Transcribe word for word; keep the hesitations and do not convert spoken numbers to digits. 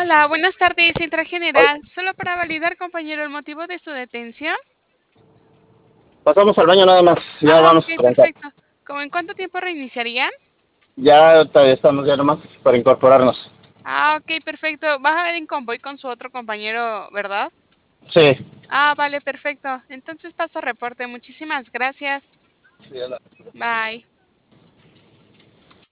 Hola, buenas tardes, Central Ay, General. Solo para validar, compañero, el motivo de su detención. pasamos al baño nada más, ya Ah, vamos ok, a calentar. perfecto. ¿Cómo en cuánto tiempo reiniciarían? Ya todavía estamos ya nomás para incorporarnos. Ah, ok, perfecto. Vas a ir en convoy con su otro compañero, ¿verdad? Sí. Ah, vale, perfecto. Entonces paso reporte. Muchísimas gracias. Sí, ya la- Bye.